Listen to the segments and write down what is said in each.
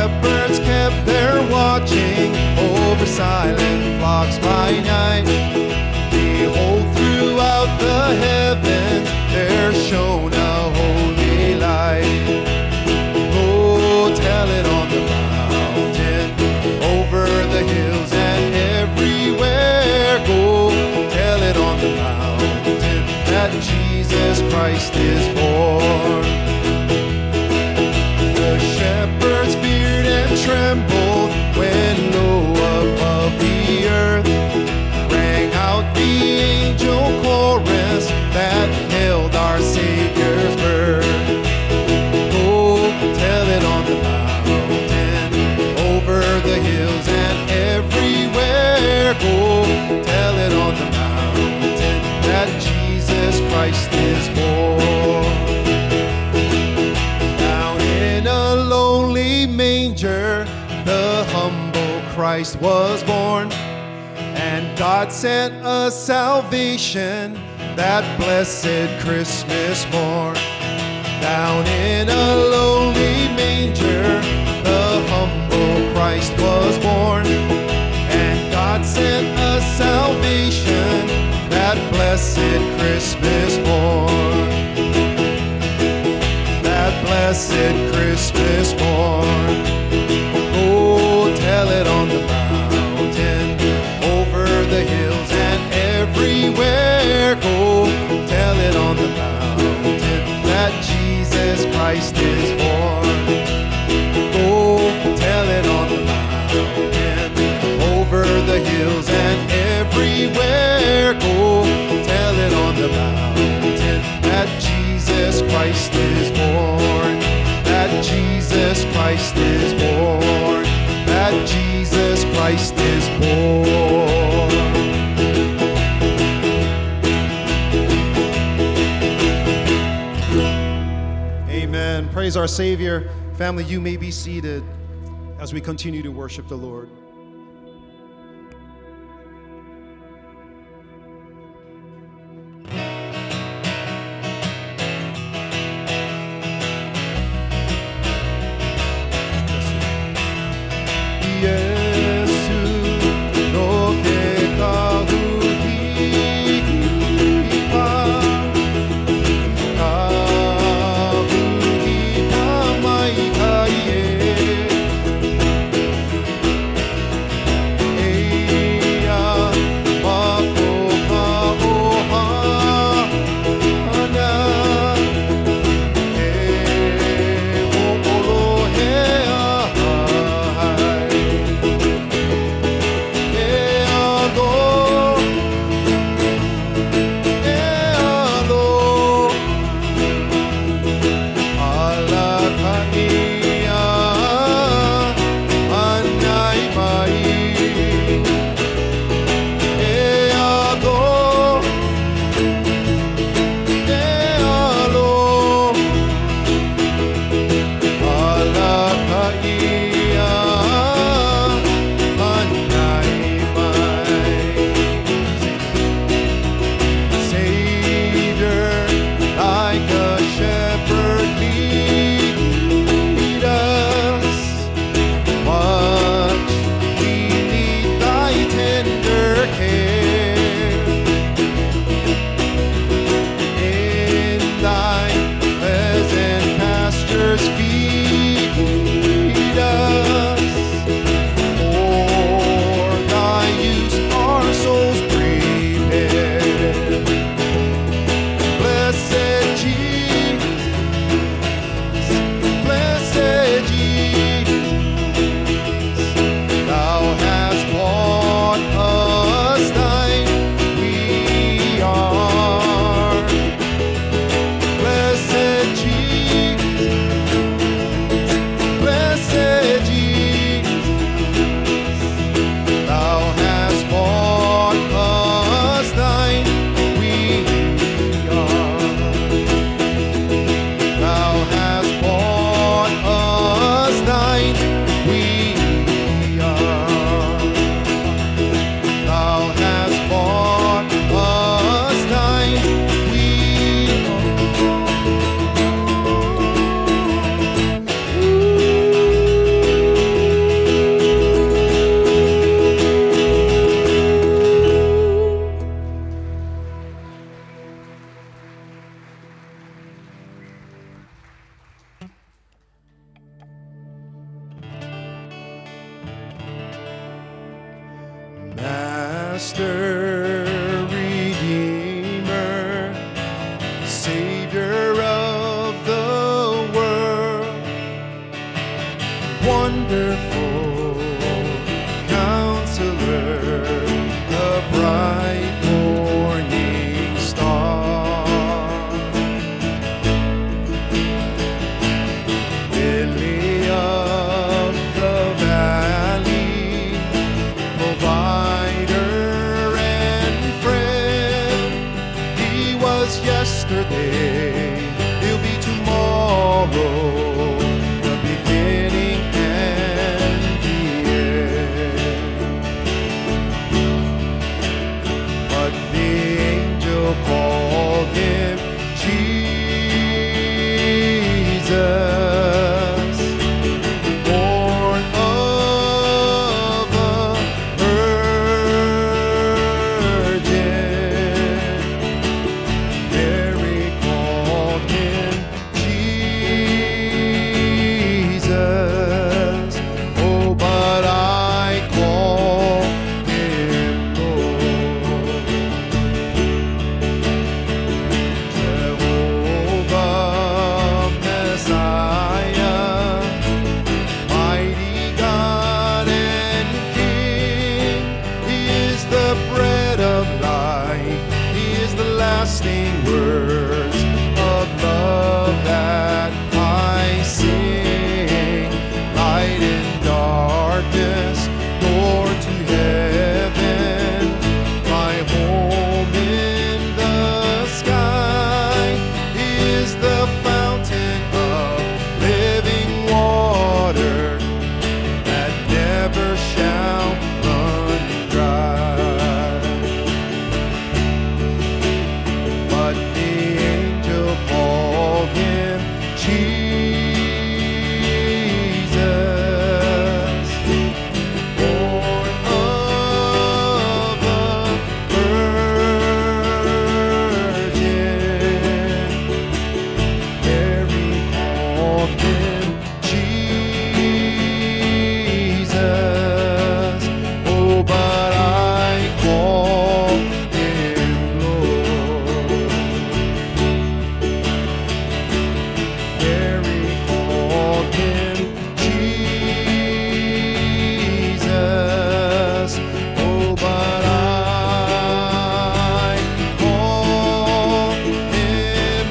shepherds kept their watching over silent flocks by night. Behold, throughout the heavens there shone a holy light. Oh, tell it on the mountain, over the hills and everywhere. Go, tell it on the mountain that Jesus Christ is born. The shepherds feared and trembled when low above the earth rang out the angel chorus that hailed our Savior's birth. Oh, tell it on the mountain, over the hills and everywhere. Go, tell it on the mountain that Jesus Christ is born. Down in a lonely manger, the humble Christ was born. And God sent us salvation that blessed Christmas morn. Down in a lonely manger, the humble Christ was born. And God sent us salvation that blessed Christmas morn. That blessed Christmas morn. Oh, tell it on the mountain, over the hills and everywhere. Go, tell it on the mountain that Jesus Christ is born. Go, tell it on the mountain, over the hills and everywhere. Go, tell it on the mountain that Jesus Christ is born. That Jesus Christ is born. That Jesus Christ is born. Amen. Praise our Savior. Family, you may be seated as we continue to worship the Lord. Master, Redeemer, Savior of the world, wonderful Counselor, the bright morning star, Lily of the valley, provider and friend. He was yesterday, he'll be tomorrow, the beginning and the end. But the angel called him Jesus, born of a virgin. Mary called him Jesus. Oh, but I call him Lord. Jehovah Messiah, mighty God and King. He is the bread of life. He is the lasting words of love that I sing. Light in darkness, door to heaven, my home in the sky. He is the fountain of living water that never shall run dry. But the angel called him Jesus, born of a virgin. Mary called him Jesus. Oh, but I call him Lord. Mary called him Jesus. Oh, but I call him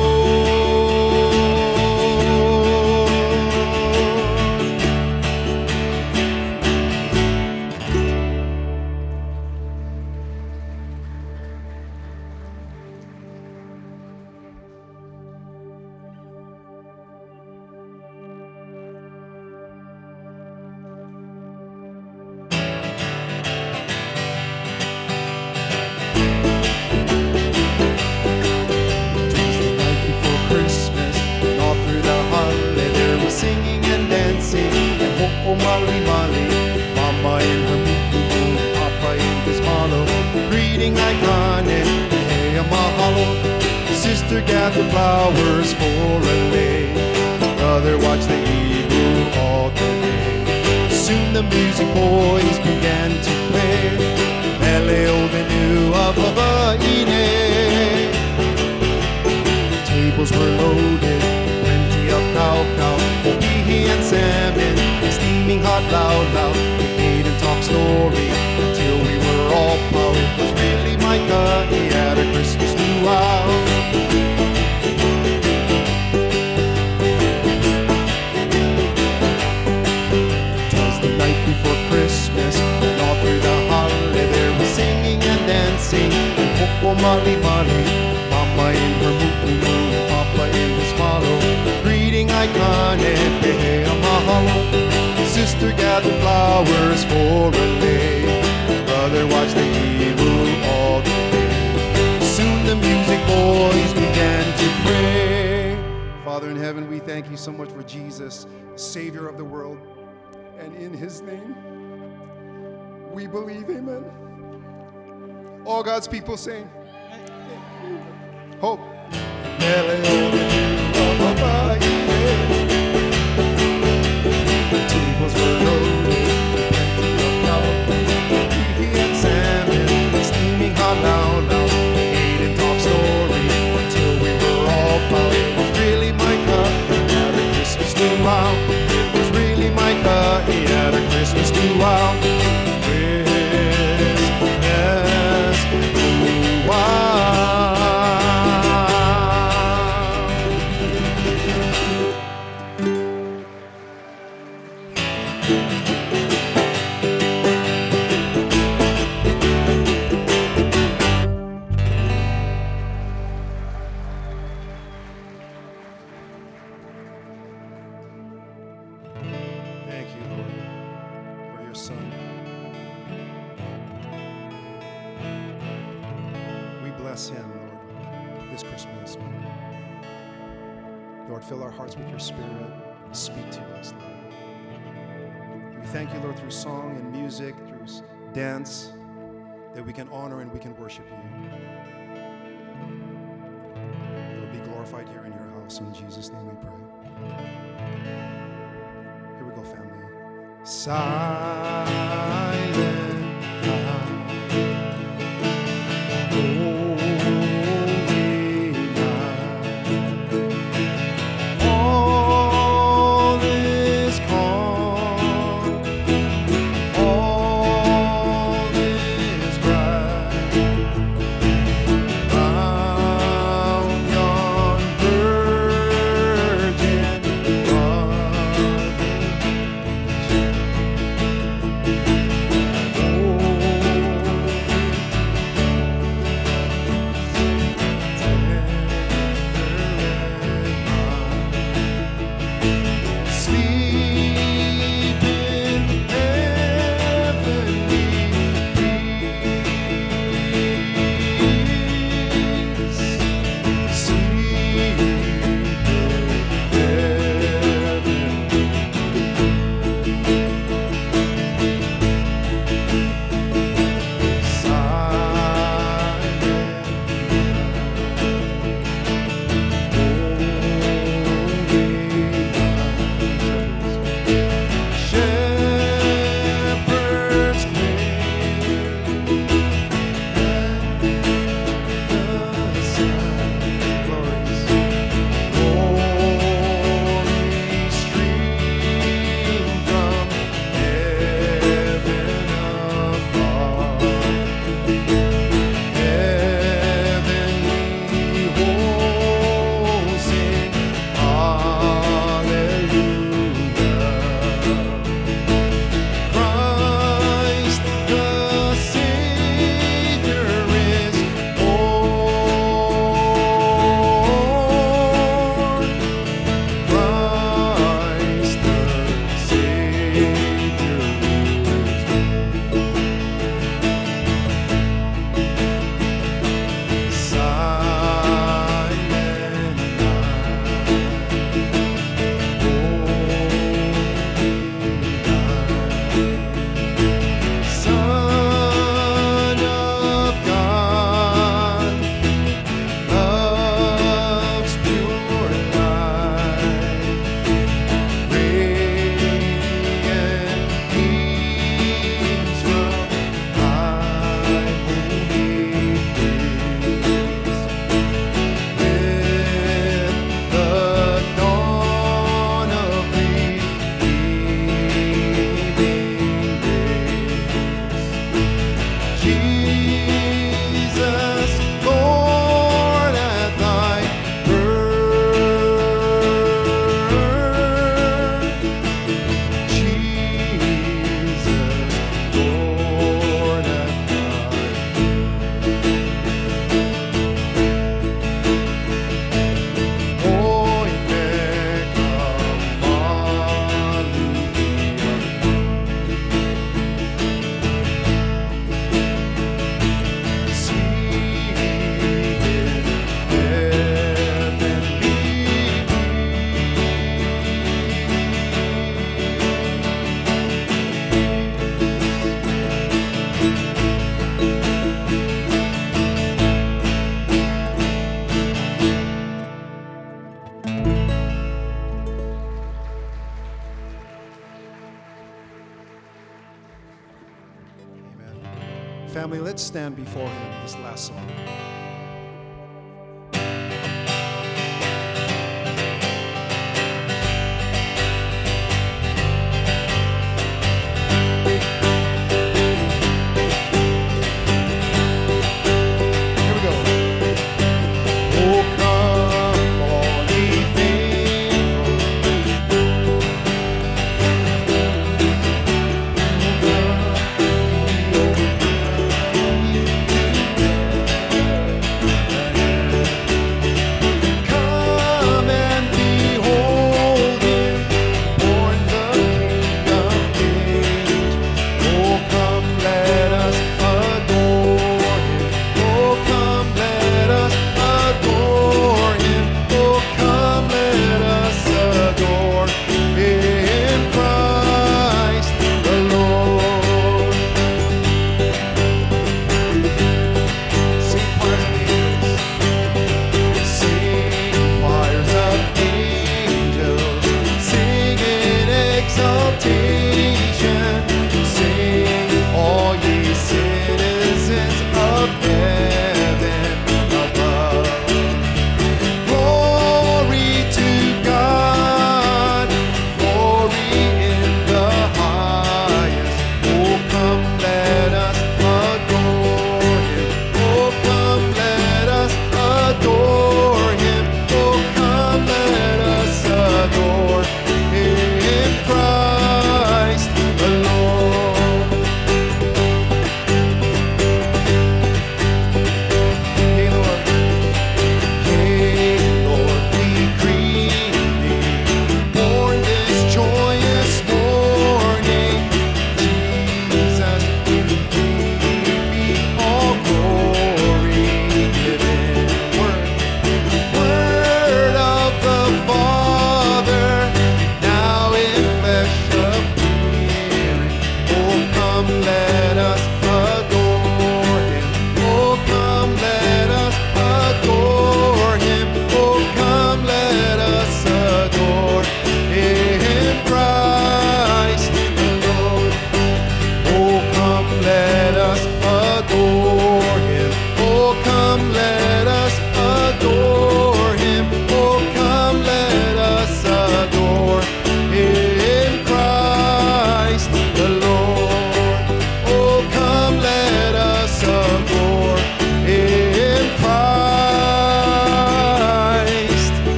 the night before Christmas, and all through the holiday there was singing and dancing, and Hopo Mali Mali, Mama in her moo, Papa in his malo, greeting icon and hey mahalo. Sister gathered flowers for a lay, brother watched the Hebrew all day. Soon the music boys began to play, Meleo Venu of Hawaii. Tables were loaded, plenty of cow, ohihi and salmon, steaming hot loud. We ate and talked story until we were all proud. It was really Micah, he had a Christmas luau. It was the night before Christmas, and all through the holiday there was singing and dancing, and Hopo Mali Mali, Mama in her moo, Papa in his malo, greeting icon and hey mahalo. Sister gathered flowers for a day, brother watched the Hebrew all day. Soon the music boys began to pray. Father in heaven, we thank you so much for Jesus, Savior of the world, and in his name we believe, amen. All God's people sing. Hope. Tables were loaded, plenty of cow, and salmon. Thank you, Lord, for your Son. We bless him, Lord, this Christmas. Lord, fill our hearts with your Spirit. Speak to us, Lord. We thank you, Lord, through song and music, through dance, that we can honor and we can worship you. Lord, be glorified here in your house. In Jesus' name we pray. Here we go, family. Silent night, holy night, all is calm, all is bright, round yon virgin Family, let's stand before him this last song.